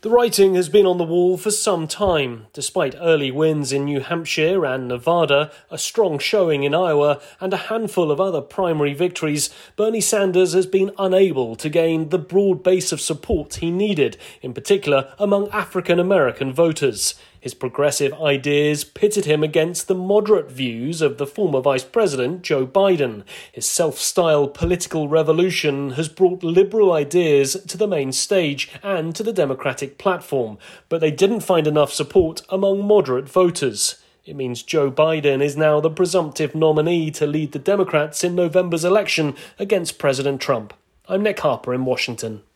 The writing has been on the wall for some time. Despite early wins in New Hampshire and Nevada, a strong showing in Iowa, and a handful of other primary victories, Bernie Sanders has been unable to gain the broad base of support he needed, in particular among African American voters. His progressive ideas pitted him against the moderate views of the former Vice President Joe Biden. His self-styled political revolution has brought liberal ideas to the main stage and to the Democratic platform, but they didn't find enough support among moderate voters. It means Joe Biden is now the presumptive nominee to lead the Democrats in November's election against President Trump. I'm Nick Harper in Washington.